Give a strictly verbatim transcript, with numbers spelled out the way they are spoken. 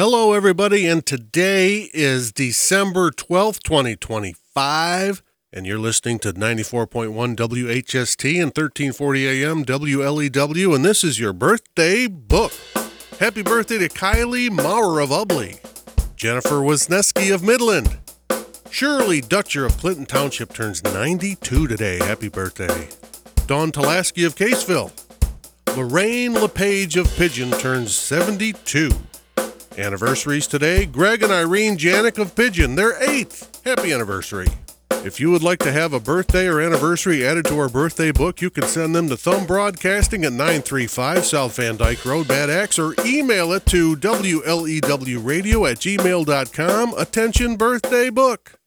Hello, everybody, and today is December twelfth, twenty twenty-five, and you're listening to ninety-four point one W H S T and thirteen forty A M W L E W, and this is your birthday book. Happy birthday to Kylie Maurer of Ubley, Jennifer Wisniewski of Midland, Shirley Dutcher of Clinton Township turns ninety-two today. Happy birthday. Dawn Talaski of Caseville, Lorraine LePage of Pigeon turns seventy-two. Anniversaries today, Greg and Irene Janik of Pigeon, their eighth. Happy anniversary. If you would like to have a birthday or anniversary added to our birthday book, you can send them to Thumb Broadcasting at nine three five South Van Dyke Road, Bad Axe, or email it to W L E W radio at gmail dot com. Attention, birthday book.